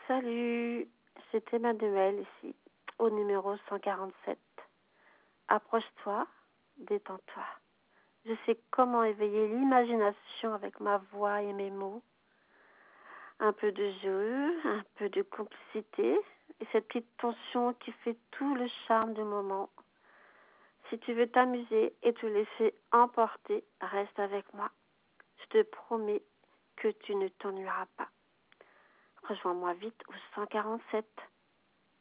Salut, c'est Emmanuel ici, au numéro 147. Approche-toi, détends-toi. Je sais comment éveiller l'imagination avec ma voix et mes mots. Un peu de jeu, un peu de complicité et cette petite tension qui fait tout le charme du moment. Si tu veux t'amuser et te laisser emporter, reste avec moi. Je te promets que tu ne t'ennuieras pas. Rejoins-moi vite au 147.